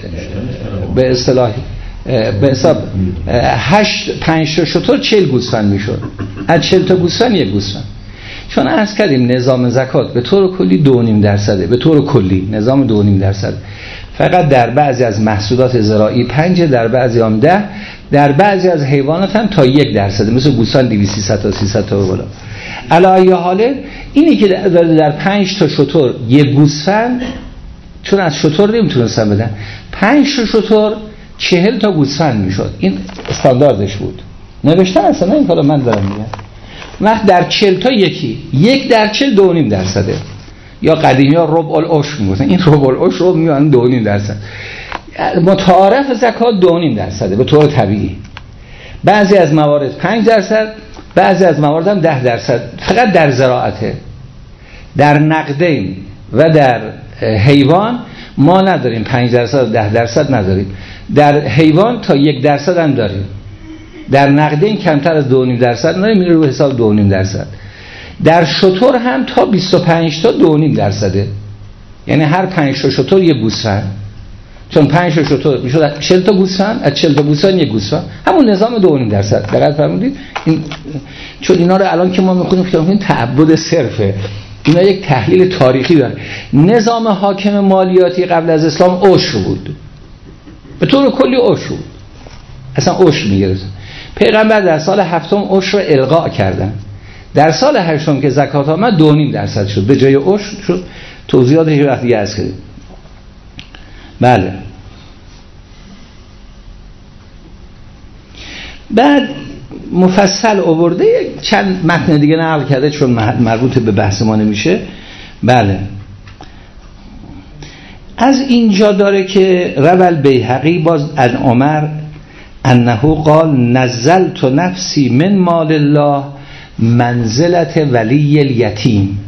به اصطلاح به حساب هشت پنج تا شتر چهل گوسفند میشد. از چهل تا گوسفند یک گوسفند. چون عرض کردیم نظام زکات به طور کلی دو و نیم درصده، به طور کلی نظام دو و نیم درصد. فقط در بعضی از محصولات زراعی پنج، در بعضی هم ده، در بعضی از حیوانات هم تا یک درصده، مثل گوسفند دویست سیصد تا سیصد تا بالا. علی ای حال اینی که در پنج تا شتر یک گوسفند، چون از شتر نمیتونستن بدن، پنج تا شتر چهل تا گوسفند میشد. این استانداردش بود، نوشتن اصلا این کارو من دارم میگم. وقت در چهل تا یکی، یک در چهل دو و نیم درصده، یا قدیمی ها ربع العشر میگفتن، این ربع العشر رو میگن دو و نیم درصد. متعارف زکات دو و نیم درصده به طور طبیعی. بعضی از موارد پنج درصد، بعضی از موارد هم ده درصد. فقط در زراعته. در نقدین و در حیوان ما نداریم پنج درصد و ده درصد نداریم. در حیوان تا یک درصد هم داریم. در نقدین کمتر از دو و نیم درصد نداریم، میره رو حساب دو و نیم درصد. در شتر هم تا بیست و پنج تا دو و نیم درصده، یعنی هر پنج تا شتر یک گوسفند، چون پنج تا شتر میشد چهل تا گوسفند، از چهل تا گوسفند یک گوسفند، همون نظام دو و نیم درصد. دقت فرمودید؟ این چون اینا رو الان که ما میخونیم که این تعبد صرفه، اینا یک تحلیل تاریخی داره. نظام حاکم مالیاتی قبل از اسلام عشر بود، به طور کلی عشر بود، اصلا عشر میگرفت. پیغمبر در سال هفتم عشر رو الغا کردن. در سال هشتم که زکات آمد دو و نیم درصد شد، به جای عشر شد. توضیحاتش وقتی دیگه عرض کردیم. بله. بعد مفصل آورده، چند متن دیگه نقل کرده چون مربوط به بحث ما نمیشه. بله. از اینجا داره که روال بیهقی باز از عمر انه قال نزلت نفسی من مال الله منزلت ولی الیتیم.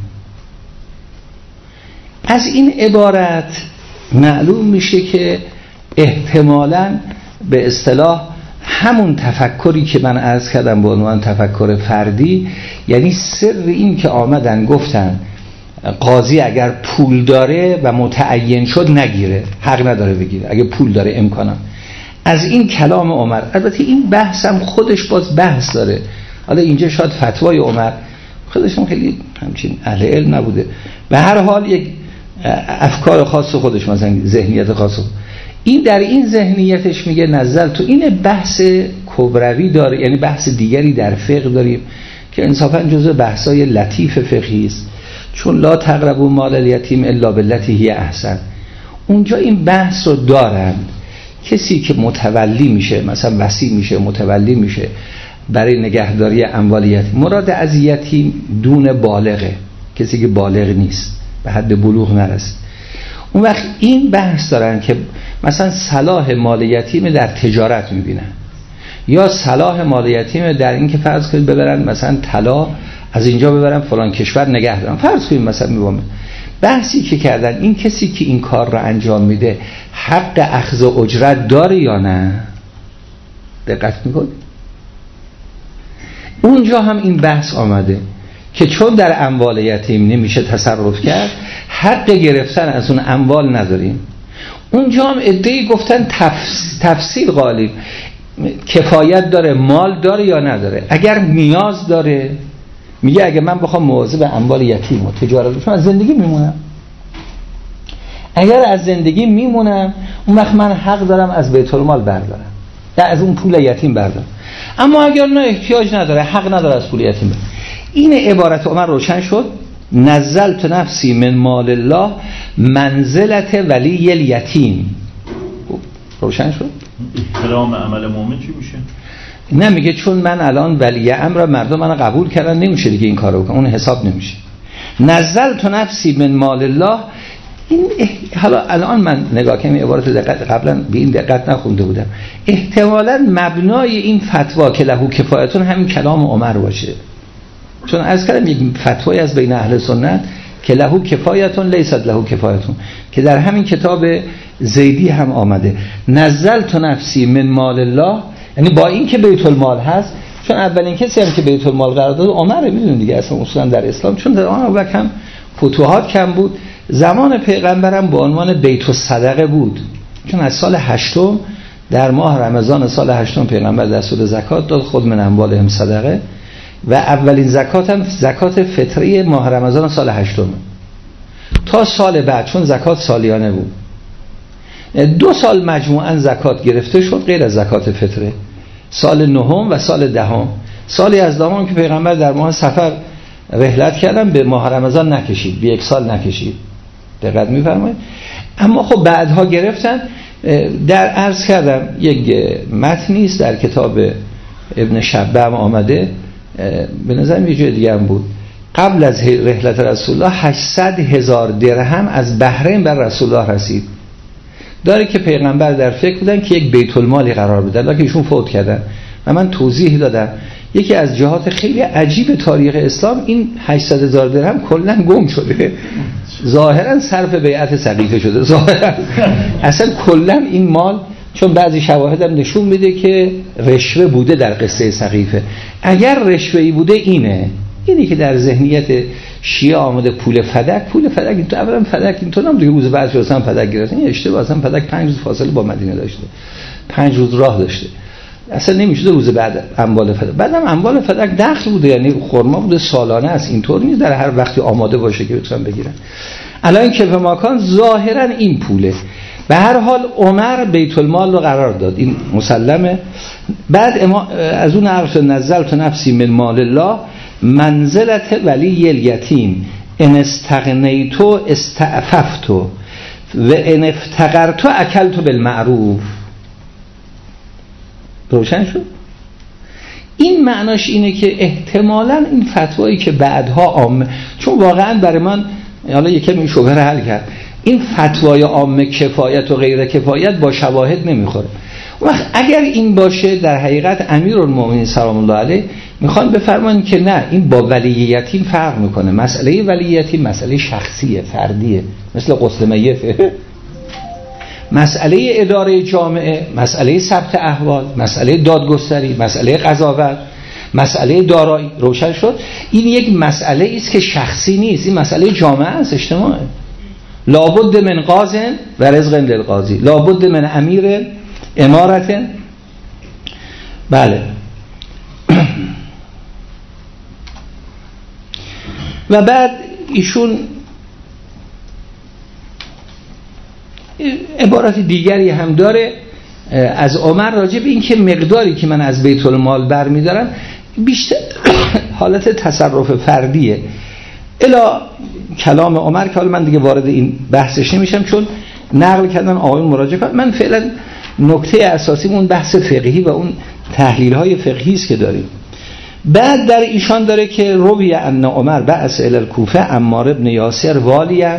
از این عبارت معلوم میشه که احتمالاً به اصطلاح همون تفکری که من عرض کردم به عنوان تفکر فردی، یعنی سر این که آمدن گفتن قاضی اگر پول داره و متعین شد نگیره، حق نداره بگیره اگه پول داره امکانم. از این کلام عمر، البته این بحث هم خودش باز بحث داره. حالا اینجا شاید فتوای عمر خودش هم خیلی همچین اهل علم نبوده، به هر حال یک افکار خاص خودش، مثلا ذهنیت خاص. این در این ذهنیتش میگه نزل تو این بحث کبروی داره، یعنی بحث دیگری در فقه داریم که انصافا جزء بحثای لطیف فقهی است، چون لا تقربوا مال الیتیم الا بالتی هی احسن. اونجا این بحث رو دارن. کسی که متولی میشه، مثلا وصی میشه، متولی میشه برای نگهداری اموال یتیم، مراد از یتیم دون بالغه، کسی که بالغ نیست، به حد بلوغ نرسید. اون وقت این بحث دارن که مثلا صلاح مال یتیم در تجارت میبینن، یا صلاح مال یتیم در این که فرض کنید ببرن مثلا طلا از اینجا ببرن فلان کشور نگه دارن، فرض کنید مثلا میبینن. بحثی که کردن این کسی که این کار را انجام میده حق اخذ اجرت داره یا نه؟ دقت میکنید؟ اونجا هم این بحث آمده که چون در اموال یتیم نمیشه تصرف کرد، حق گرفتن از اون اموال نداریم. اونجا هم عده‌ای گفتن تفس... تفصیل غالب، کفایت داره، مال داره یا نداره. اگر نیاز داره میگه اگه من بخوام مواظب اموال یتیم و تجارت بشم از زندگی میمونم، اگر از زندگی میمونم اون وقت من حق دارم از بیت المال بردارم یا از اون پول یتیم بردارم. اما اگر نه احتیاج نداره، حق نداره از پول یتیم. این عبارت عمر روشن شد. نزلت نفسی من مال الله منزلت ولی الیتیم. روشن شد. احترام عمل مومن چی میشه؟ نه میگه چون من الان ولی امر مردم منو قبول کردن، نمیشه دیگه این کارو بکنم، اون حساب نمیشه. نزلت نفسی من مال الله. این حالا الان من نگاه کنم این عبارت دقت قبلا به این دقت نخونده بودم. احتمالاً مبنای این فتوا که لهو کفایتون همین کلام عمر باشه، چون از کلام یک فتوای از بین اهل سنت که لهو کفایتون لیست لهو کفایتون که در همین کتاب زیدی هم آمده. نزلت نفسی من مال الله، یعنی با این که بیت المال هست، چون اولین کسی هم که بیت المال قرار داد عمره، میدونید دیگه اصلا اصولا در اسلام چون در آن وقت هم فتوحات کم بود، زمان پیغمبرم به عنوان بیت الصدقه بود، چون از سال هشتم در ماه رمضان سال هشتم پیغمبر دستور زکات داد، خود من اموالهم صدقه، و اولین زکات هم زکات فطری ماه رمضان سال هشتم تا سال بعد، چون زکات سالیانه بود، دو سال مجموعاً زکات گرفته شد غیر از زکات فطره، سال نهم و سال دهم. سالی از دهم که پیغمبر در ماه صفر رحلت کردن به ماه رمضان نکشید، به یک سال نکشید، دقت می‌فرمایید. اما خب بعدها گرفتن. در عرض کردم یک متنی است در کتاب ابن شبه هم آمده، به نظر یه جای دیگه هم بود، قبل از رحلت رسول الله هشتصد هزار درهم از بحرین بر رسول الله رسید، داره که پیغمبر در فکر بودن که یک بیت المالی قرار بدن، لکه ایشون فوت کردن و من توضیح دادم. یکی از جهات خیلی عجیب تاریخ اسلام این هشتصد هزار درهم کلا گم شده، ظاهرا صرف بیعت سقیفه شده، ظاهرا اصلا کلا این مال، چون بعضی شواهد هم نشون میده که رشوه بوده در قصه سقیفه. اگر رشوه‌ای بوده اینه اینی که در ذهنیت شیعه آمده پول فدک، پول فدک این تو اولا فدک این تو نمیدونی روز بعد اصلا فدک گرفتن، این اشتباه، اصلا فدک پنج روز فاصله با مدینه داشته، پنج روز راه داشته، اصلا نمیشده روز بعد اموال فدک. بعدم اموال فدک دخل بوده، یعنی خرما بوده سالانه است، اینطور نیست در هر وقتی آماده باشه که بتونن بگیرن. الان که به ماکان ظاهرا این پوله. به هر حال عمر بیت المال رو قرار داد، این مسلمه. بعد از اون عرف نزلت نفسی من مال الله منزلت ولی الیتیم ان استغنیتو استعففتو و ان افتقرتو اکلتو بالمعروف. روشن شد؟ این معناش اینه که احتمالاً این فتوایی که بعدها عامه، چون واقعاً برای من حالا یکم این شبهه رو حل کرد، این فتوای عامه کفایت و غیر کفایت با شواهد نمیخوره. وقت اگر این باشه در حقیقت امیرالمومنین سلام الله علیه میخوان بفرمایند که نه، این با ولی یتیم فرق میکنه، مسئله ولی یتیم مسئله شخصیه، فردیه، مثل غسل میته، مسئله اداره جامعه، مسئله ثبت احوال، مسئله دادگستری، مسئله قضاوت، مسئله دارایی. روشن شد؟ این یک مسئله است که شخصی نیست، این مسئله جامعه است، اجتماعه. لابد من قاضٍ و رزق للقاضی، لابد من امیر امارت. بله. و بعد ایشون عبارت دیگری هم داره از عمر راجع به این که مقداری که من از بیت المال برمیدارم بیشتر حالت تصرف فردیه. الا کلام عمر که حالا من دیگه وارد این بحثش نمیشم چون نقل کردن آقایون مراجعه کردن. من فعلا نکته اساسی اون بحث فقهی و اون تحلیل های فقهی است که داریم. بعد در ایشان داره که روی ان عمر بعث الی الکوفه عمار ابن یاسر والیا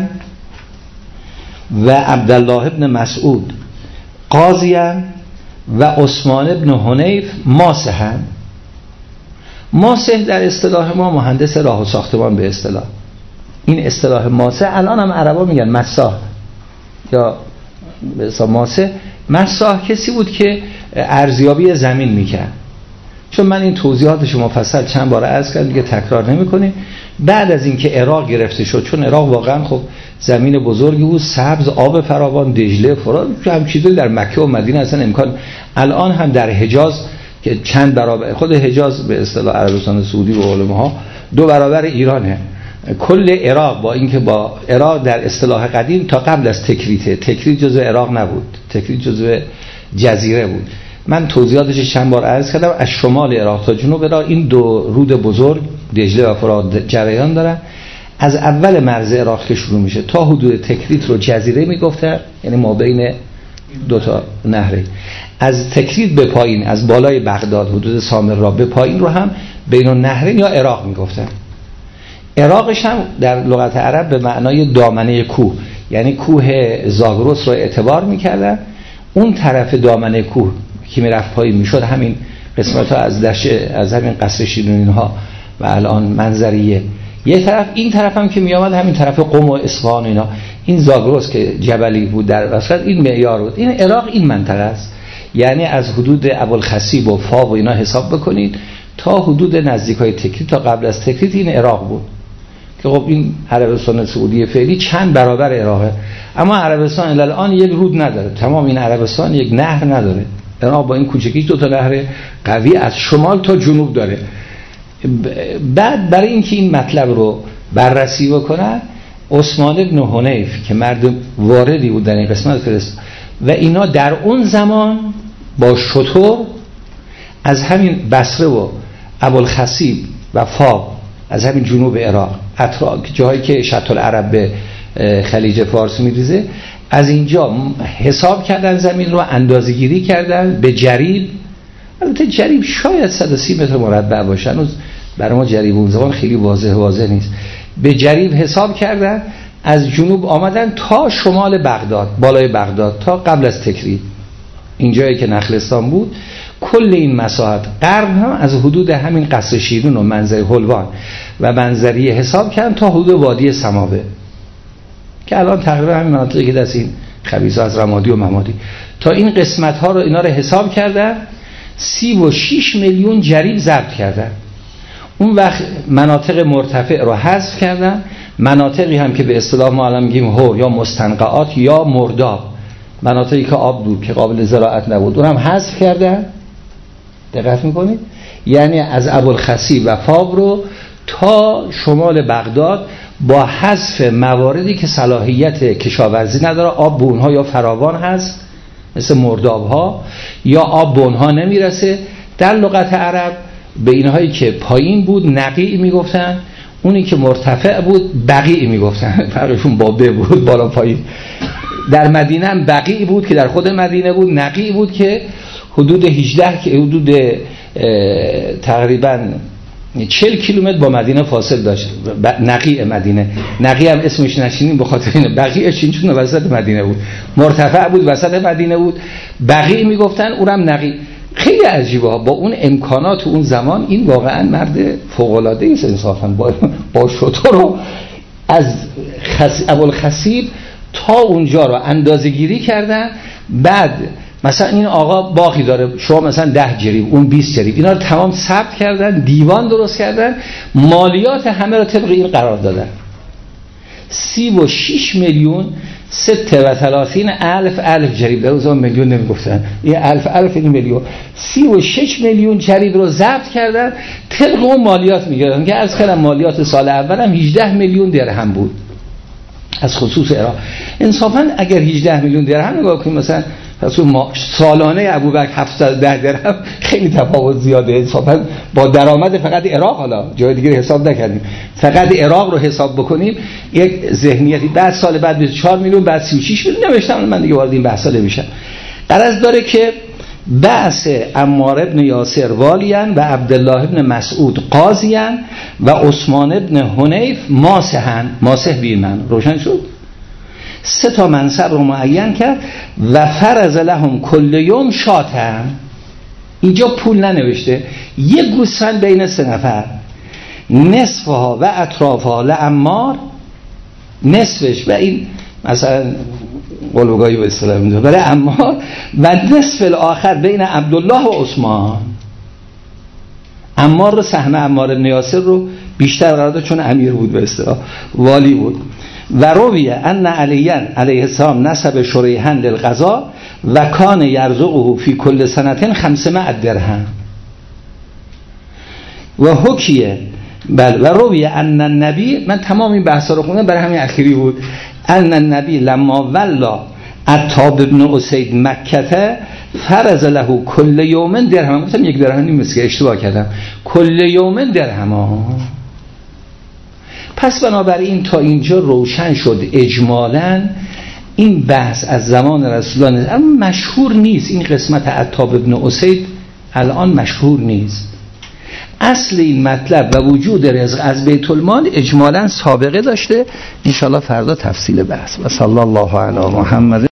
و عبدالله ابن مسعود قاضیا و عثمان ابن حنیف ماسحا. ماسح در اصطلاح ما مهندس راه و ساختمان به اصطلاح. این اصطلاح ماسح الان هم عربا میگن مساح یا به اصطلاح ماسح. مساح کسی بود که ارزیابی زمین میکرد. چون من این توضیحاتش مفصل چند بار عرض کردم دیگه تکرار نمی‌کنیم. بعد از اینکه عراق گرفته شد، چون عراق واقعا خب زمین بزرگی بود، سبز، آب فراوان، دجله، فرات، هم چیزی در مکه و مدینه اصلا امکان. الان هم در حجاز که چند برابر، خود حجاز به اصطلاح عربستان سعودی و علماها دو برابر ایرانه. کل عراق با اینکه با عراق در اصطلاح قدیم تا قبل از تکریت، تکریت جزء عراق نبود، تکریت جزء جزیره بود. من توضیحاتش چند بار عرض کردم. از شمال عراق تا جنوب عراق این دو رود بزرگ دجله و فرات جریان دارن. از اول مرز عراق که شروع میشه تا حدود تکریت رو جزیره میگفتن، یعنی ما بین دو تا نهره. از تکریت به پایین، از بالای بغداد حدود سامرا به پایین رو هم بین النهرین یا عراق میگفتن. عراقش هم در لغت عرب به معنای دامنه کوه، یعنی کوه زاگرس رو اعتبار میکردن. اون طرف دامنه کوه که میرفت پایین میشد همین قسمت ها از دشت، از همین قصر شیرین ها و الان منظریه. یه طرف این طرف هم که میامد همین طرف قم و اصفهان اینا، این زاگرس که جبلی بود در وسط، این معیار بود. این عراق این منطقه است، یعنی از حدود ابوالخصیب و فا و اینا حساب بکنید تا حدود نزدیکای تکریت، تا قبل از تکریت این عراق بود که خب این عربستان سعودی فعلی چند برابر عراقه. اما عربستان الان یک رود نداره، تمام این عربستان یک نهر نداره. عراق با این کوچکی دو تا نهر قوی از شمال تا جنوب داره. بعد برای اینکه این مطلب رو بررسی بکنن، عثمان ابن حنیف که مرد واردی بود در این قسمت فرست و اینا در اون زمان با شتر از همین بصره و ابوالخصیب و فا، از همین جنوب عراق، اطراف جایی که شط العرب به خلیج فارس میریزه، از اینجا حساب کردن زمین رو، اندازه‌گیری کردن به جریب. البته جریب شاید صد و سی متر مربع باشه، هنوز برای ما جریب اون زمان خیلی واضح واضح نیست. به جریب حساب کردن، از جنوب آمدن تا شمال بغداد، بالای بغداد، تا قبل از تکریت اینجایی که نخلستان بود. کل این مساحت قرن هم از حدود همین قصر شیرین و منظر حلوان و منظریه حساب کردن تا حدود وادی سماوه که الان تقریبا همین مناطقی که دست این خبیثا از رمادی و ممادی، تا این قسمت ها رو اینا رو حساب کردن. سی و شش میلیون جریب ضبط کردن. اون وقت مناطق مرتفع رو حذف کردن، مناطقی هم که به اصطلاح ما الان میگیم هو یا مستنقعات یا مرداب، مناطقی که آب بود که قابل زراعت نبود، اونم حذف کردن. دقت میکنید؟ یعنی از ابوالخصیب و فاو رو تا شمال بغداد با حذف مواردی که صلاحیت کشاورزی نداره، آب به اونها یا فراوان هست مثل مرداب ها، یا آب به اونها نمیرسه. در لغت عرب به اینهایی که پایین بود نقیع میگفتن، اونی که مرتفع بود بقیع میگفتن. فرقشون با ب بود، بالا پایین. در مدینه هم بقیع بود که در خود مدینه بود، نقیع بود که حدود هجده که حدود تقریبا چهل کیلومتر با مدینه فاصل داشت. نقیع مدینه، نقیع هم اسمش نشینیم به خاطر اینه، بقیع چین چون وسط مدینه بود، مرتفع بود وسط مدینه بود، بقیع میگفتن، اونم نقیع. خیلی عجیبه ها، با اون امکانات اون زمان این واقعا مرد فوق العاده است انصافا. با با شتر رو از خس... ابوالخصیب تا اونجا رو اندازه‌گیری کردن. بعد مثلا این آقا باقی داره، شما مثلا ده جریب، اون بیست جریب، اینا رو تمام ثبت کردن، دیوان درست کردن، مالیات همه رو طبق این قرار دادن. سی و شش میلیون سته و ثلاثین الف الف جریب، در اون زمان میلیون نمیگفتن، این الف الف این میلیون، سی و شش میلیون جریب رو ضبط کردن، طبق اون مالیات میگردن که از کردم مالیات سال اول هم هجده میلیون درهم بود از خصوص عراق. انصافا اگر هجده میلیون درهم نگاه کنیم، مثلا ما سالانه ابوبکر هفتصد و ده درهم، خیلی تفاوت زیاده انصافا با درآمد فقط عراق. حالا جای دیگه حساب نکردیم، فقط عراق رو حساب بکنیم یک ذهنیتی. بعد سال بعد بیست و چهار میلیون، بعد سی و شش میلیون نوشتم، من دیگه وارد این بحثا نمیشم. غرض داره که بعث عمار ابن یاسر والیان و عبدالله ابن مسعود قاضیان و عثمان ابن حنیف ماسحن، ماسح بیمن، روشن شد. سه تا منصب رو معین کرد و فرض لهم کل یوم شاتن. اینجا پول ننوشته، یک گوسفند بین سه نفر، نصفها و اطرافها لعمار، نصفش و این مثلا قلوگاهی به اصطلاح میده برای عمار، و نصف الاخر بین عبدالله و عثمان. عمار رو سهم عمار بن یاسر رو بیشتر قرار داد چون امیر بود به اصطلاح، والی بود. و رویه ان علیان علیه السلام نسب شریحا للقضا و کان یرزقه فی کل سنتین خمسمائة درهم و حکیه بل و رویه ان النبی، من تمام این بحثا رو خوندم برای همین اخیری بود، ان النبی لما ولا عتاب ابن اسید مکه فرض له کل یوم درهم، گفتم یک درهم نیست که اشتباه کردم، کل یوم درهم ها. پس بنابراین تا اینجا روشن شد اجمالاً این بحث از زمان رسول الله نیست، اما مشهور نیست. این قسمت عتاب ابن اسید الان مشهور نیست. اصل این مطلب و وجود رزق از بیت المال اجمالاً سابقه داشته. ان شاء الله فردا تفصیل بحث. و صلی الله علی محمد.